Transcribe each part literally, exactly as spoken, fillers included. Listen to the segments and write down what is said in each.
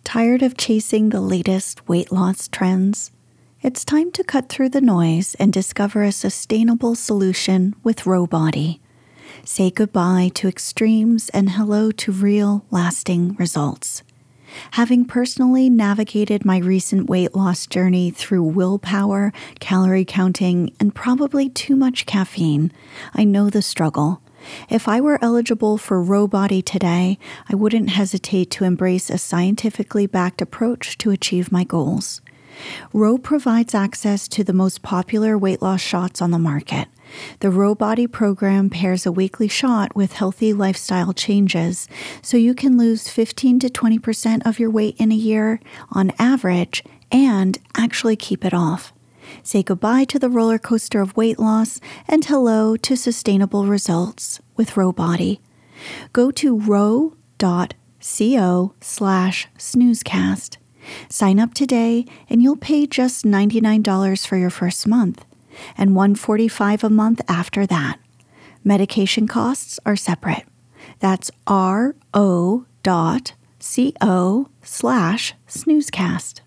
Tired of chasing the latest weight loss trends? It's time to cut through the noise and discover a sustainable solution with Rowbody. Say goodbye to extremes and hello to real, lasting results. Having personally navigated my recent weight loss journey through willpower, calorie counting, and probably too much caffeine, I know the struggle. If I were eligible for Rowbody today, I wouldn't hesitate to embrace a scientifically backed approach to achieve my goals. Row provides access to the most popular weight loss shots on the market. The Rowbody program pairs a weekly shot with healthy lifestyle changes, so you can lose fifteen to twenty percent of your weight in a year on average and actually keep it off. Say goodbye to the roller coaster of weight loss and hello to sustainable results with Rowbody. Go to row dot co slash snoozecast. Sign up today and you'll pay just ninety-nine dollars for your first month and one hundred forty-five dollars a month after that. Medication costs are separate. That's ro dot co slash snoozecast.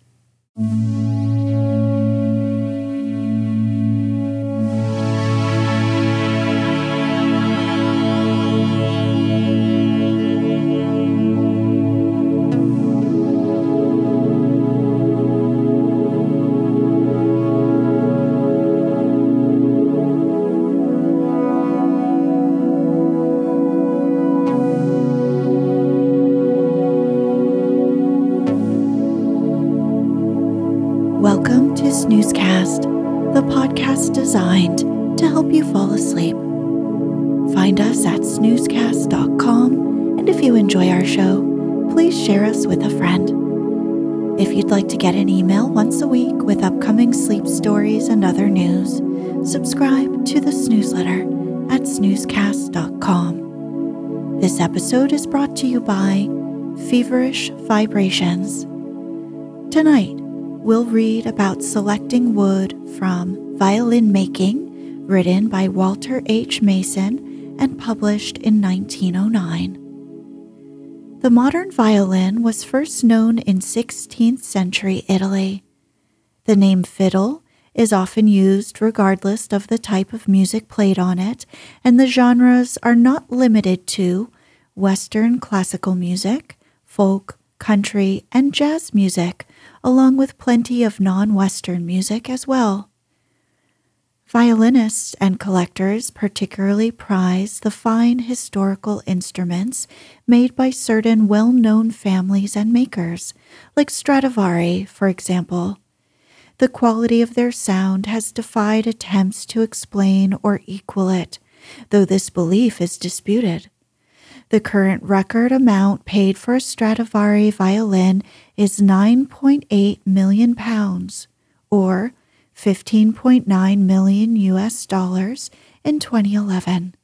Welcome to Snoozecast, the podcast designed to help you fall asleep. Find us at snoozecast dot com, and if you enjoy our show, please share us with a friend. If you'd like to get an email once a week with upcoming sleep stories and other news, subscribe to the Snoozeletter at snoozecast dot com. This episode is brought to you by Feverish Vibrations. Tonight, we'll read about selecting wood from Violin Making, written by Walter H. Mason and published in nineteen oh nine. The modern violin was first known in sixteenth century Italy. The name fiddle is often used regardless of the type of music played on it, and the genres are not limited to Western classical music, folk, country, and jazz music, along with plenty of non-Western music as well. Violinists and collectors particularly prize the fine historical instruments made by certain well-known families and makers, like Stradivari, for example. The quality of their sound has defied attempts to explain or equal it, though this belief is disputed. The current record amount paid for a Stradivari violin is nine point eight million pounds, or fifteen point nine million U S dollars in twenty eleven.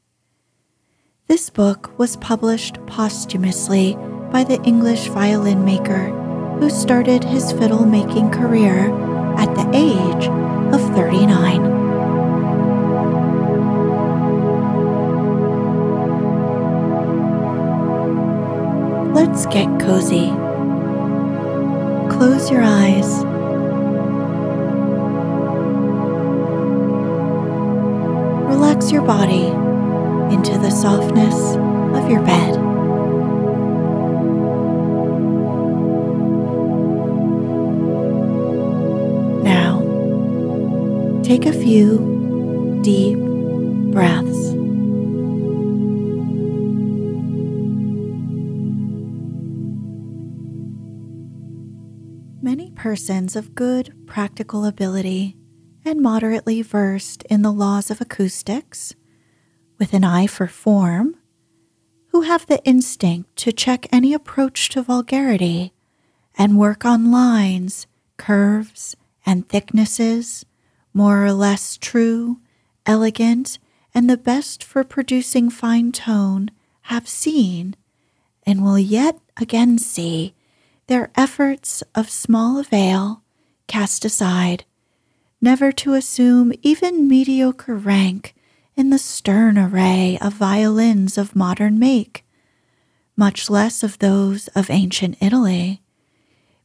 This book was published posthumously by the English violin maker who started his fiddle-making career at the age of thirty-nine. Let's get cozy. Close your eyes. Relax your body into the softness of your bed. Now, take a few deep breaths. Many persons of good practical ability and moderately versed in the laws of acoustics, with an eye for form, who have the instinct to check any approach to vulgarity and work on lines, curves, and thicknesses, more or less true, elegant, and the best for producing fine tone, have seen, and will yet again see, their efforts of small avail cast aside, never to assume even mediocre rank in the stern array of violins of modern make, much less of those of ancient Italy,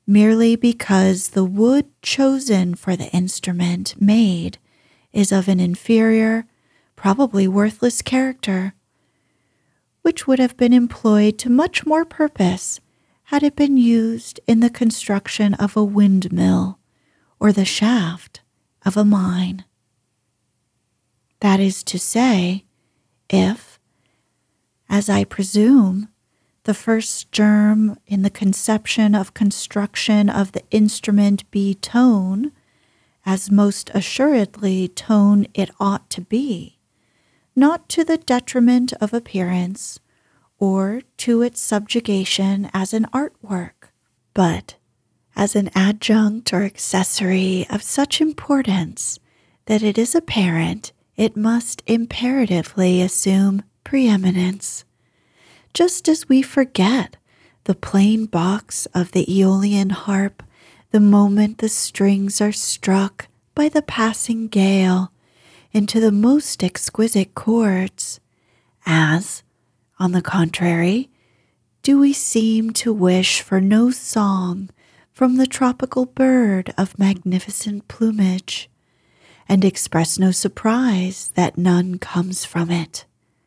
merely because the wood chosen for the instrument made is of an inferior, probably worthless character, which would have been employed to much more purpose had it been used in the construction of a windmill or the shaft of a mine. That is to say, if, as I presume, the first germ in the conception of construction of the instrument be tone, as most assuredly tone it ought to be, not to the detriment of appearance or to its subjugation as an artwork, but as an adjunct or accessory of such importance that it is apparent it must imperatively assume preeminence, just as we forget the plain box of the Aeolian harp the moment the strings are struck by the passing gale into the most exquisite chords, as, on the contrary, do we seem to wish for no song from the tropical bird of magnificent plumage, and express no surprise that none comes from it.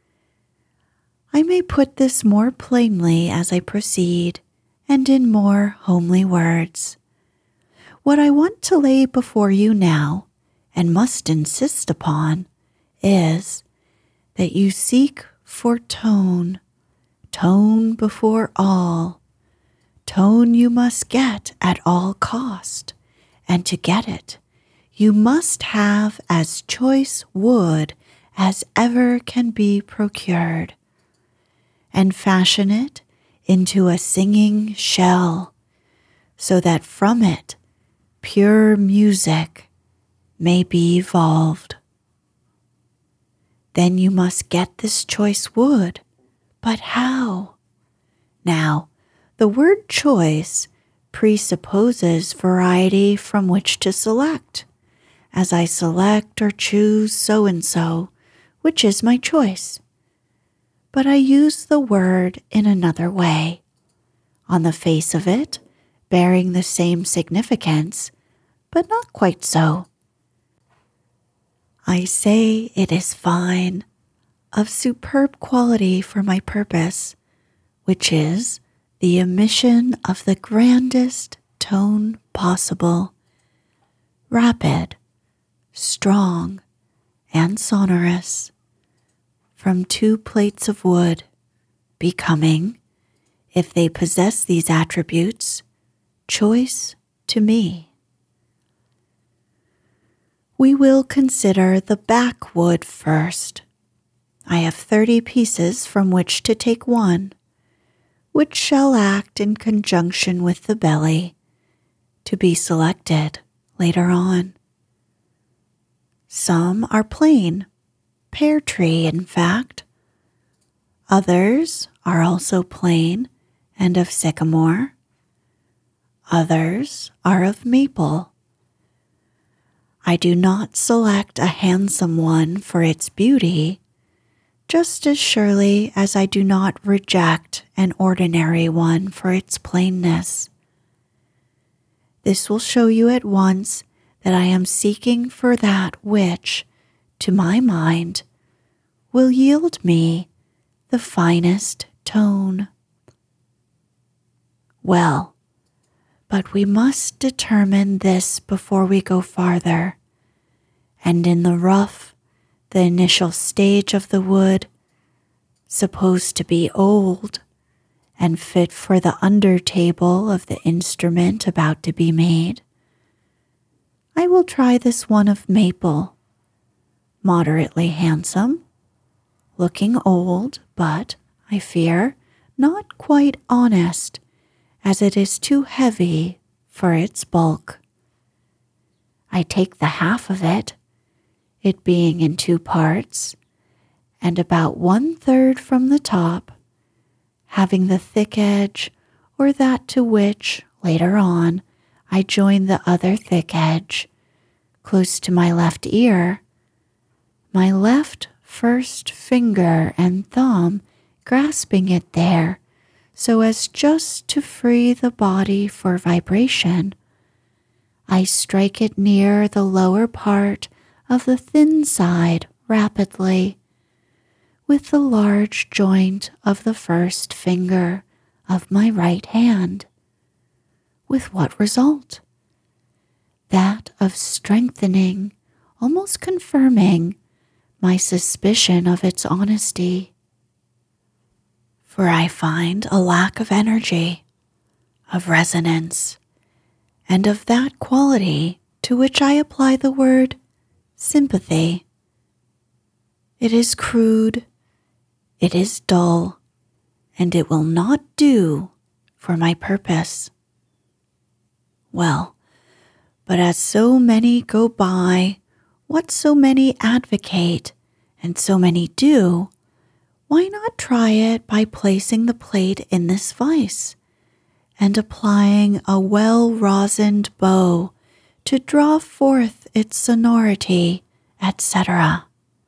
I may put this more plainly as I proceed, and in more homely words. What I want to lay before you now, and must insist upon, is that you seek for tone, tone before all. Tone you must get at all cost, and to get it, you must have as choice wood as ever can be procured, and fashion it into a singing shell, so that from it pure music may be evolved. Then you must get this choice wood, but how? Now, the word choice presupposes variety from which to select, as I select or choose so-and-so, which is my choice. But I use the word in another way, on the face of it, bearing the same significance, but not quite so. I say it is fine, of superb quality for my purpose, which is the emission of the grandest tone possible, rapid, strong, and sonorous, from two plates of wood, becoming, if they possess these attributes, choice to me. We will consider the backwood first. I have thirty pieces from which to take one, which shall act in conjunction with the belly, to be selected later on. Some are plain, pear tree in fact. Others are also plain and of sycamore. Others are of maple. I do not select a handsome one for its beauty, just as surely as I do not reject an ordinary one for its plainness. This will show you at once that I am seeking for that which, to my mind, will yield me the finest tone. Well, but we must determine this before we go farther, and in the rough, the initial stage of the wood, supposed to be old and fit for the under table of the instrument about to be made, I will try this one of maple, moderately handsome, looking old, but, I fear, not quite honest, as it is too heavy for its bulk. I take the half of it, it being in two parts, and about one-third from the top, having the thick edge, or that to which, later on, I join the other thick edge, close to my left ear, my left first finger and thumb grasping it there, so as just to free the body for vibration. I strike it near the lower part of the thin side rapidly with the large joint of the first finger of my right hand. With what result? That of strengthening, almost confirming, my suspicion of its honesty. For I find a lack of energy, of resonance, and of that quality to which I apply the word sympathy. It is crude, it is dull, and it will not do for my purpose. Well, but as so many go by, what so many advocate, and so many do, why not try it by placing the plate in this vise and applying a well-rosined bow to draw forth its sonority, et cetera.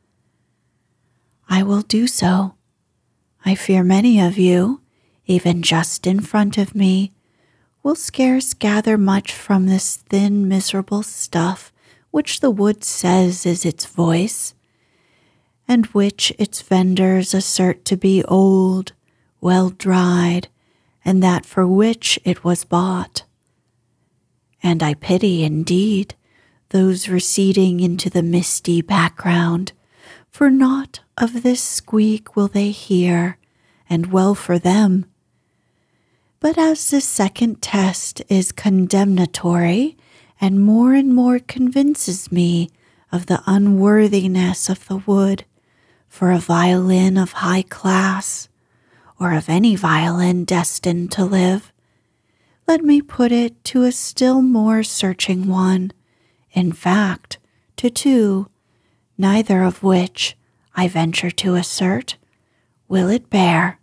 I will do so. I fear many of you, even just in front of me, will scarce gather much from this thin, miserable stuff which the wood says is its voice, and which its vendors assert to be old, well dried, and that for which it was bought. And I pity indeed those receding into the misty background, for naught of this squeak will they hear, and well for them. But as the second test is condemnatory and more and more convinces me of the unworthiness of the wood for a violin of high class, or of any violin destined to live, let me put it to a still more searching one, in fact, to two, neither of which, I venture to assert, will it bear.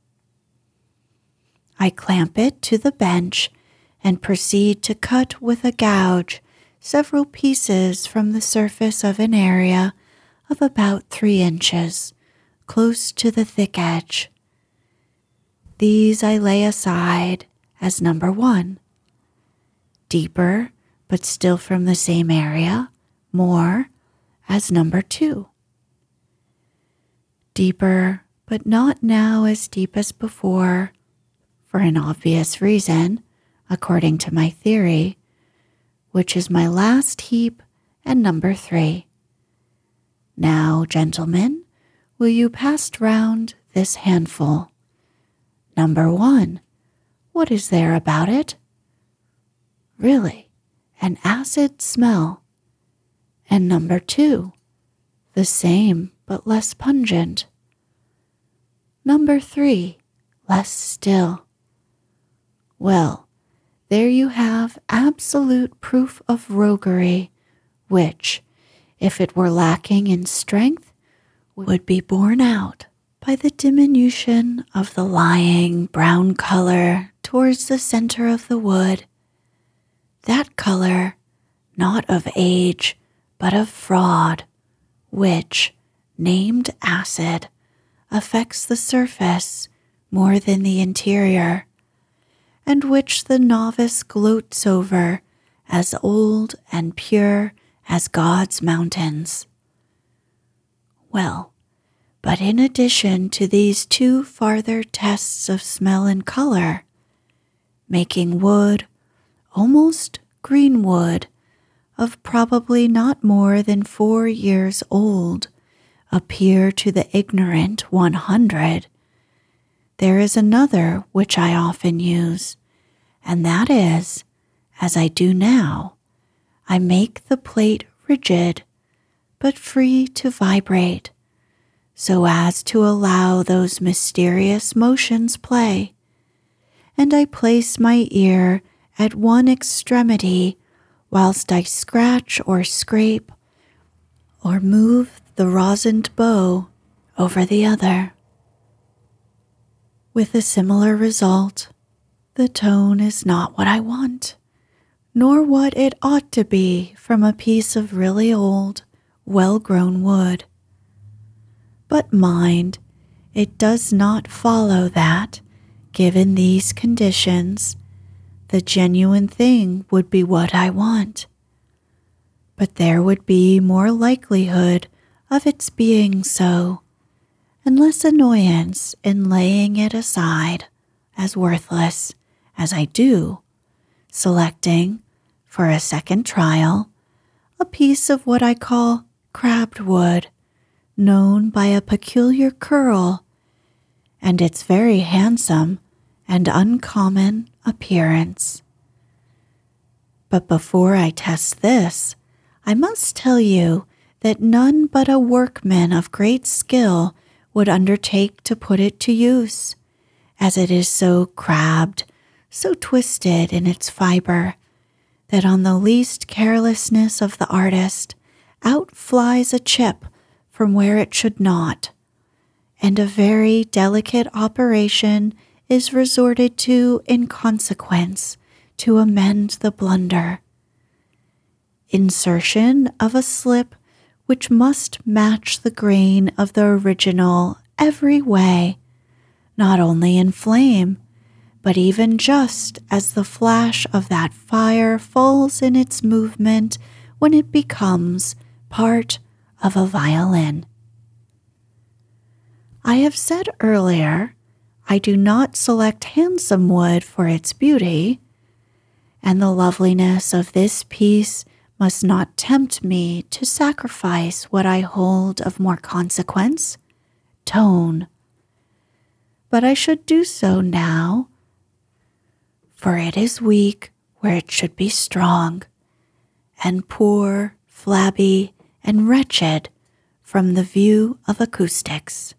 I clamp it to the bench and proceed to cut with a gouge several pieces from the surface of an area of about three inches, close to the thick edge. These I lay aside as number one. Deeper, but still from the same area, more, as number two. Deeper, but not now as deep as before, for an obvious reason, according to my theory, which is my last heap and number three. Now, gentlemen, will you pass round this handful? Number one, what is there about it? Really, an acid smell. And number two, the same but less pungent. Number three, less still. Well, there you have absolute proof of roguery, which, if it were lacking in strength, would be borne out by the diminution of the lying brown color towards the center of the wood. That color, not of age, but of fraud, which, named acid, affects the surface more than the interior, and which the novice gloats over as old and pure as God's mountains. Well, but in addition to these two farther tests of smell and color, making wood, almost green wood, of probably not more than four years old, appear to the ignorant one hundred, there is another which I often use, and that is, as I do now, I make the plate rigid, but free to vibrate, so as to allow those mysterious motions play, and I place my ear at one extremity whilst I scratch or scrape or move the rosined bow over the other. With a similar result, the tone is not what I want, nor what it ought to be from a piece of really old, well-grown wood. But mind, it does not follow that, Given these conditions, the genuine thing would be what I want, but there would be more likelihood of its being so, and less annoyance in laying it aside as worthless as I do, selecting, for a second trial, a piece of what I call crabbed wood, known by a peculiar curl, and its very handsome and uncommon appearance. But before I test this, I must tell you that none but a workman of great skill would undertake to put it to use, as it is so crabbed, so twisted in its fiber, that on the least carelessness of the artist out flies a chip from where it should not, and a very delicate operation is resorted to in consequence to amend the blunder. Insertion of a slip which must match the grain of the original every way, not only in flame, but even just as the flash of that fire falls in its movement when it becomes part of a violin. I have said earlier, I do not select handsome wood for its beauty, and the loveliness of this piece must not tempt me to sacrifice what I hold of more consequence, tone. But I should do so now, for it is weak where it should be strong, and poor, flabby, and wretched from the view of acoustics.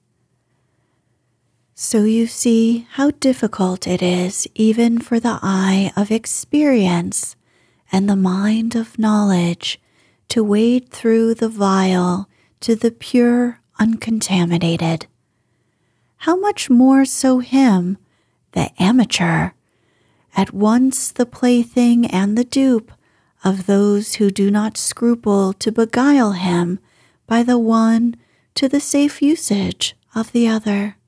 So you see how difficult it is even for the eye of experience and the mind of knowledge to wade through the vile to the pure uncontaminated. How much more so him, the amateur, at once the plaything and the dupe of those who do not scruple to beguile him by the one to the safe usage of the other.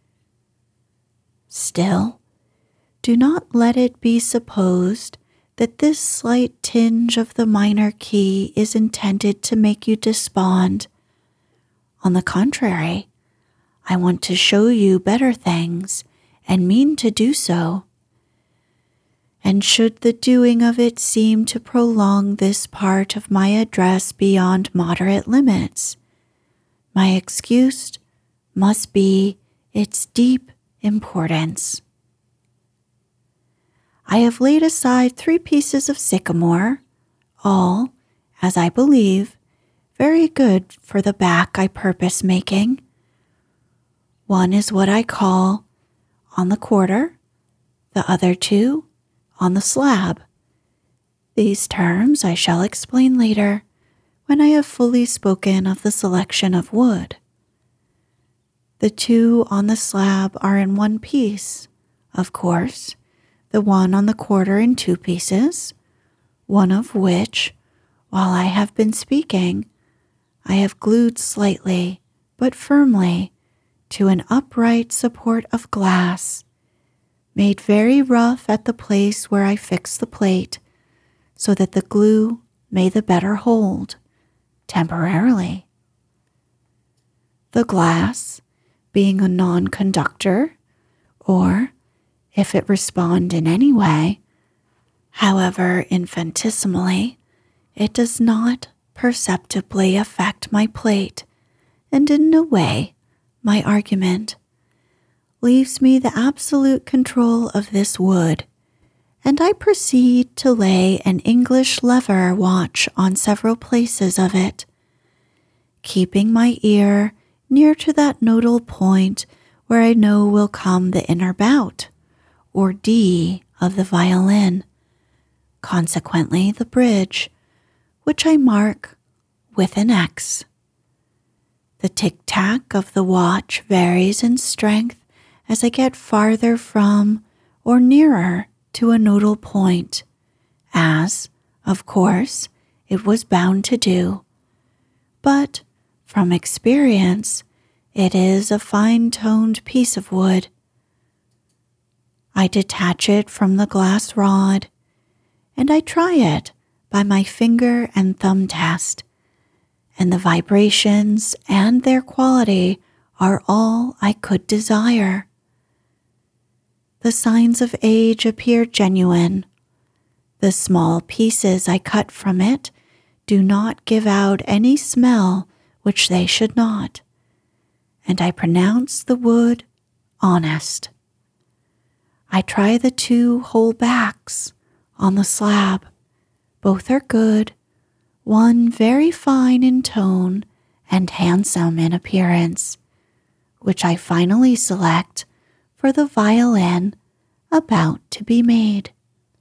Still, do not let it be supposed that this slight tinge of the minor key is intended to make you despond. On the contrary, I want to show you better things and mean to do so. And should the doing of it seem to prolong this part of my address beyond moderate limits, my excuse must be its deep importance. I have laid aside three pieces of sycamore, all, as I believe, very good for the back I purpose making. One is what I call on the quarter, the other two on the slab. These terms I shall explain later when I have fully spoken of the selection of wood. The two on the slab are in one piece, of course, the one on the quarter in two pieces, one of which, while I have been speaking, I have glued slightly but firmly to an upright support of glass, made very rough at the place where I fix the plate, so that the glue may the better hold, temporarily. The glass, being a non-conductor, or, if it respond in any way, however infinitesimally, it does not perceptibly affect my plate, and in no way my argument, leaves me the absolute control of this wood, and I proceed to lay an English lever watch on several places of it, keeping my ear near to that nodal point where I know will come the inner bout, or D of the violin, consequently the bridge, which I mark with an X. The tick-tack of the watch varies in strength as I get farther from or nearer to a nodal point, as, of course, it was bound to do. But, from experience, it is a fine-toned piece of wood. I detach it from the glass rod, and I try it by my finger and thumb test, and the vibrations and their quality are all I could desire. The signs of age appear genuine. The small pieces I cut from it do not give out any smell which they should not, and I pronounce the wood honest. I try the two whole backs on the slab. Both are good, one very fine in tone and handsome in appearance, which I finally select for the violin about to be made.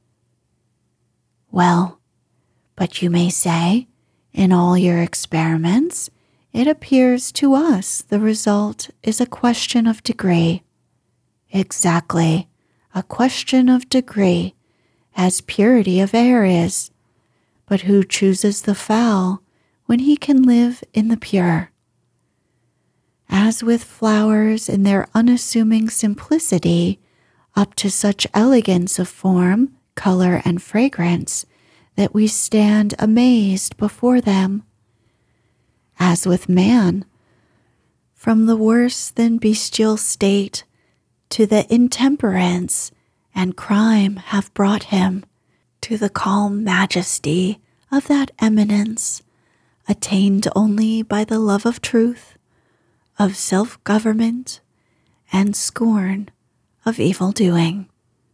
Well, but you may say, in all your experiments, it appears to us the result is a question of degree. Exactly, a question of degree, as purity of air is. But who chooses the foul when he can live in the pure? As with flowers in their unassuming simplicity, up to such elegance of form, color, and fragrance, that we stand amazed before them. As with man, from the worse than bestial state to the intemperance and crime have brought him to the calm majesty of that eminence attained only by the love of truth, of self-government, and scorn of evil-doing.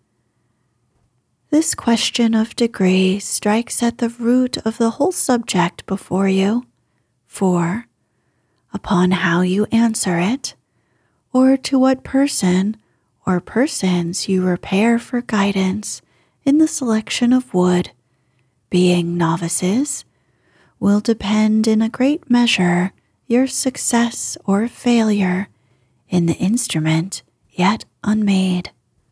This question of degree strikes at the root of the whole subject before you, for, upon how you answer it, or to what person or persons you repair for guidance in the selection of wood, being novices, will depend in a great measure your success or failure in the instrument yet unmade.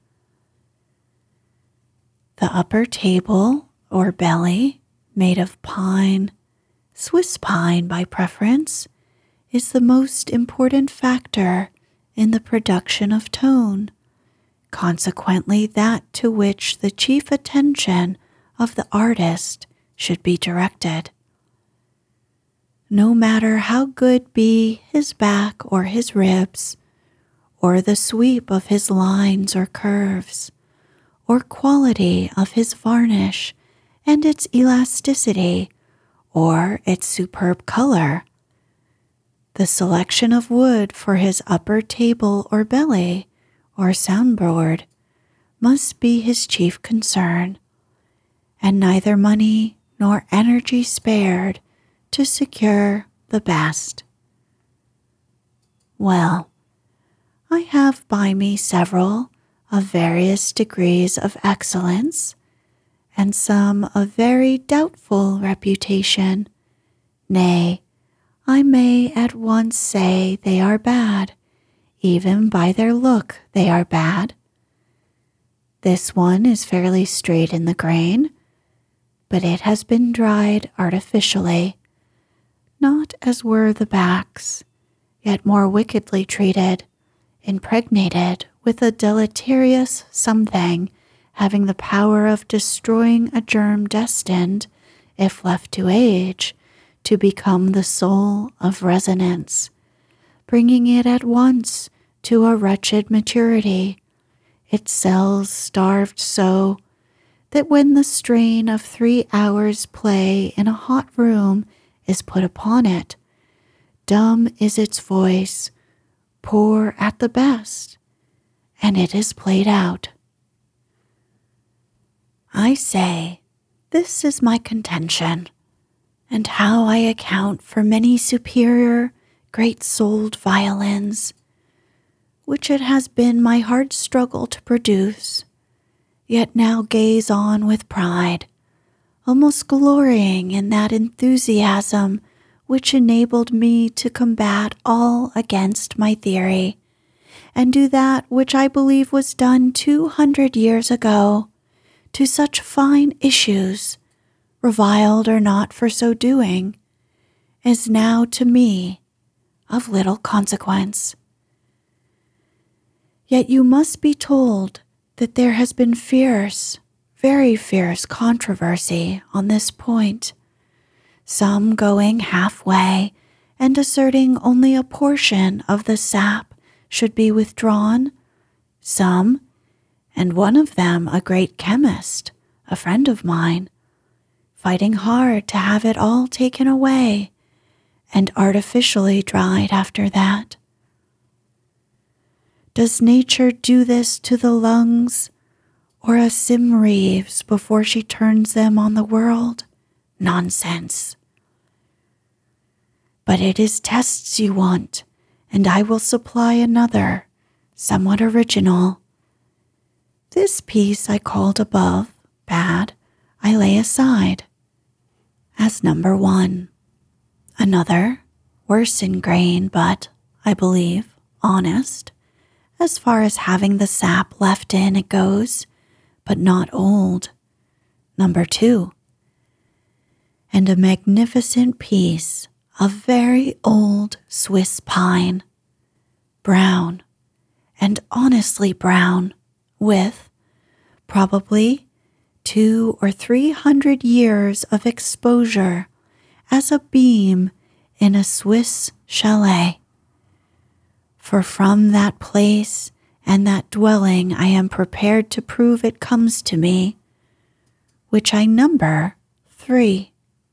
The upper table or belly, made of pine, Swiss pine by preference, is the most important factor in the production of tone, consequently that to which the chief attention of the artist should be directed. No matter how good be his back or his ribs, or the sweep of his lines or curves, or quality of his varnish and its elasticity, or its superb color, the selection of wood for his upper table or belly or soundboard must be his chief concern, and neither money nor energy spared to secure the best. Well, I have by me several of various degrees of excellence, and some of very doubtful reputation. Nay, I may at once say they are bad. Even by their look they are bad. This one is fairly straight in the grain, but it has been dried artificially, not as were the backs, yet more wickedly treated, impregnated with a deleterious something having the power of destroying a germ destined, if left to age, to become the soul of resonance, bringing it at once to a wretched maturity, its cells starved so that when the strain of three hours' play in a hot room is put upon it, dumb is its voice, poor at the best, and it is played out. I say, this is my contention, and how I account for many superior, great-souled violins, which it has been my hard struggle to produce, yet now gaze on with pride, almost glorying in that enthusiasm which enabled me to combat all against my theory, and do that which I believe was done two hundred years ago, to such fine issues, reviled or not for so doing, is now to me of little consequence. Yet you must be told that there has been fierce, very fierce controversy on this point, some going halfway and asserting only a portion of the sap should be withdrawn, some, and one of them a great chemist, a friend of mine, fighting hard to have it all taken away and artificially dried after that. Does nature do this to the lungs, or a Sim Reeves before she turns them on the world? Nonsense. But it is tests you want, and I will supply another, somewhat original. This piece I called above, bad, I lay aside, as number one. Another, worse in grain, but, I believe, honest, as far as having the sap left in it goes, but not old, number two. And a magnificent piece of very old Swiss pine, brown, and honestly brown, with, probably, two or three hundred years of exposure as a beam in a Swiss chalet. For from that place and that dwelling I am prepared to prove it comes to me, which I number three.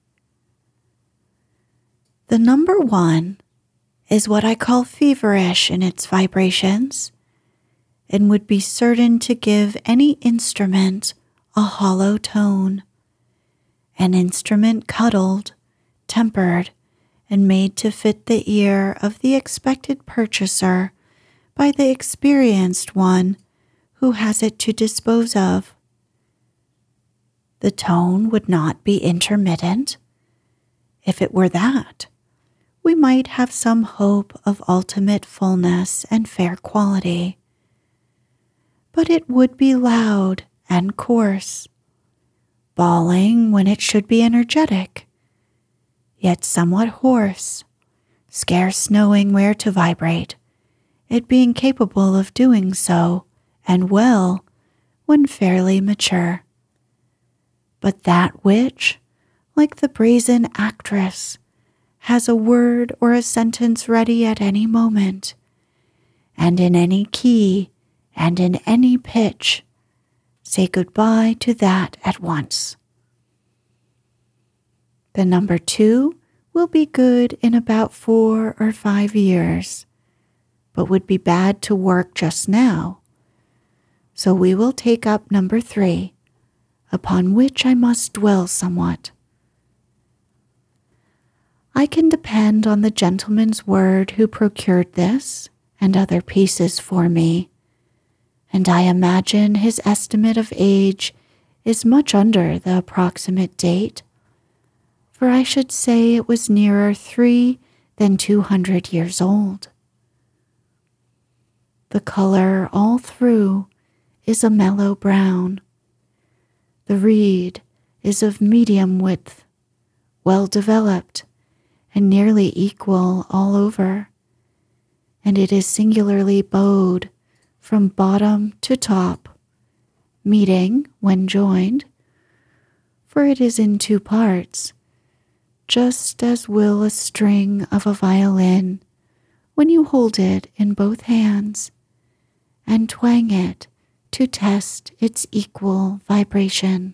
The number one is what I call feverish in its vibrations, and would be certain to give any instrument a hollow tone, an instrument cuddled, tempered, and made to fit the ear of the expected purchaser by the experienced one who has it to dispose of. The tone would not be intermittent. If it were that, we might have some hope of ultimate fullness and fair quality. But it would be loud and coarse, bawling when it should be energetic, yet somewhat hoarse, scarce knowing where to vibrate, it being capable of doing so, and well, when fairly mature. But that which, like the brazen actress, has a word or a sentence ready at any moment, and in any key and in any pitch, say goodbye to that at once. The number two will be good in about four or five years, but would be bad to work just now. So we will take up number three, upon which I must dwell somewhat. I can depend on the gentleman's word who procured this and other pieces for me, and I imagine his estimate of age is much under the approximate date, for I should say it was nearer three than two hundred years old. The color all through is a mellow brown. The reed is of medium width, well developed, and nearly equal all over, and it is singularly bowed from bottom to top, meeting when joined, for it is in two parts, just as will a string of a violin when you hold it in both hands and twang it to test its equal vibration.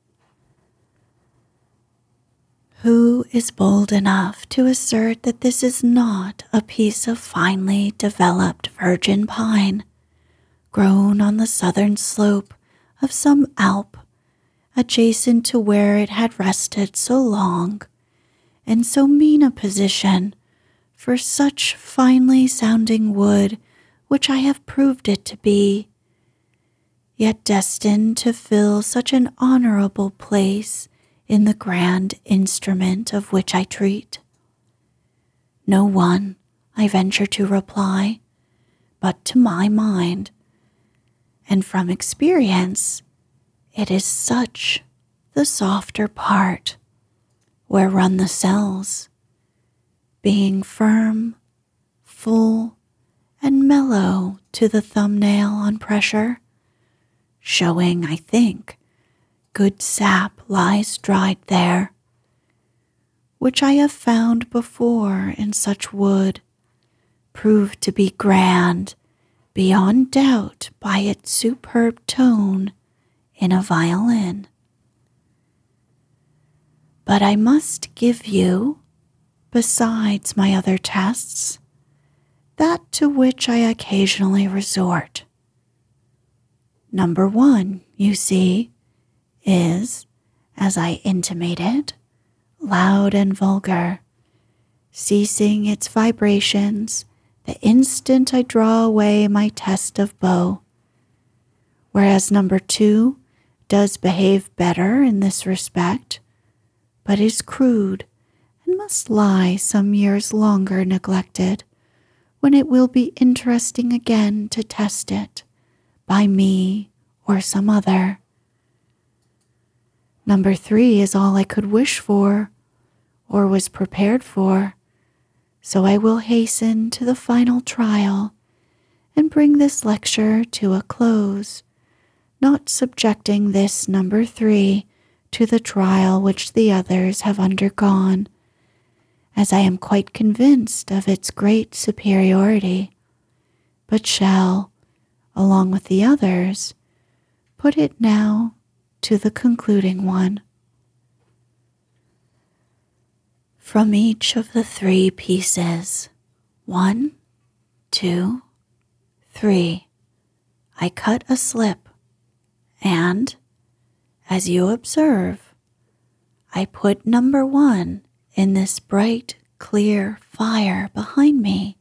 Who is bold enough to assert that this is not a piece of finely developed virgin pine, grown on the southern slope of some Alp, adjacent to where it had rested so long, and so mean a position for such finely sounding wood which I have proved it to be, yet destined to fill such an honorable place in the grand instrument of which I treat? No one, I venture to reply, but to my mind, and from experience, it is such the softer part, where run the cells, being firm, full, and mellow to the thumbnail on pressure, showing, I think, good sap lies dried there, which I have found before in such wood, proved to be grand beyond doubt by its superb tone in a violin. But I must give you, besides my other tests, that to which I occasionally resort. Number one, you see, is, as I intimated, loud and vulgar, ceasing its vibrations the instant I draw away my test of bow, whereas number two does behave better in this respect, but is crude and must lie some years longer neglected, when it will be interesting again to test it by me or some other. Number three is all I could wish for, or was prepared for, so I will hasten to the final trial and bring this lecture to a close, not subjecting this number three to the trial which the others have undergone, as I am quite convinced of its great superiority, but shall, along with the others, put it now to the concluding one. From each of the three pieces, one, two, three, I cut a slip, and, as you observe, I put number one in this bright, clear fire behind me,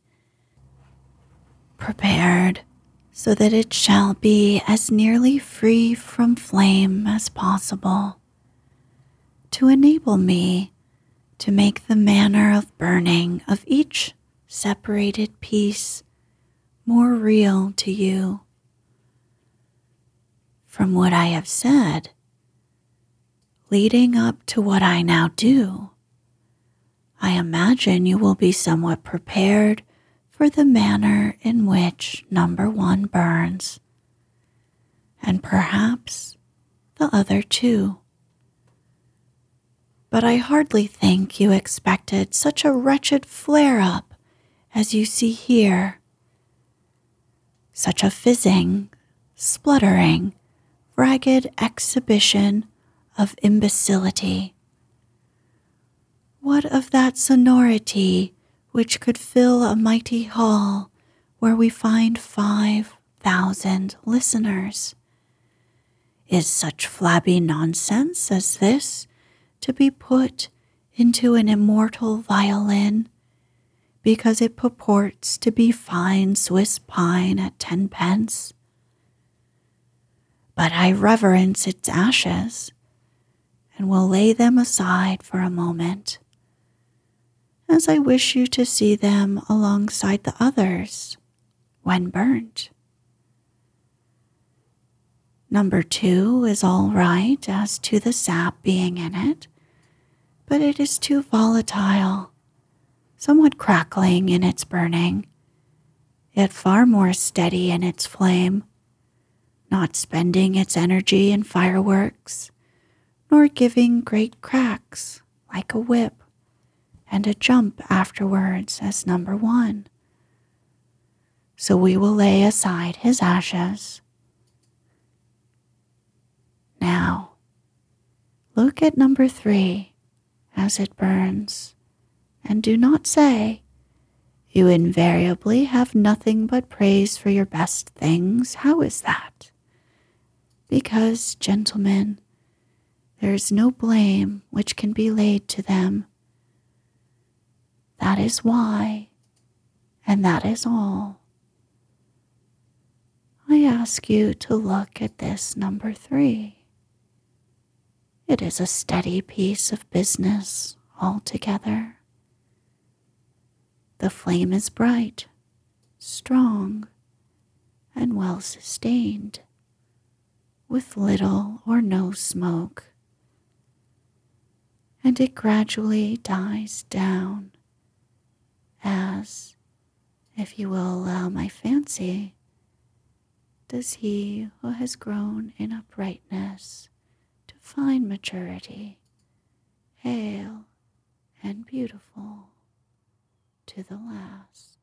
prepared so that it shall be as nearly free from flame as possible, to enable me to make the manner of burning of each separated piece more real to you. From what I have said, leading up to what I now do, I imagine you will be somewhat prepared for the manner in which number one burns, and perhaps the other two. But I hardly think you expected such a wretched flare-up as you see here, such a fizzing, spluttering, ragged exhibition of imbecility. What of that sonority which could fill a mighty hall where we find five thousand listeners? Is such flabby nonsense as this to be put into an immortal violin because it purports to be fine Swiss pine at tenpence? But I reverence its ashes and will lay them aside for a moment, as I wish you to see them alongside the others when burnt. Number two is all right as to the sap being in it, but it is too volatile, somewhat crackling in its burning, yet far more steady in its flame, not spending its energy in fireworks, nor giving great cracks like a whip and a jump afterwards as number one. So we will lay aside his ashes. Now, look at number three as it burns, and do not say, "You invariably have nothing but praise for your best things. How is that?" Because, gentlemen, there is no blame which can be laid to them. That is why, and that is all. I ask you to look at this number three. It is a steady piece of business altogether. The flame is bright, strong, and well sustained, with little or no smoke, and it gradually dies down as, if you will allow my fancy, does he who has grown in uprightness to fine maturity, hale and beautiful to the last.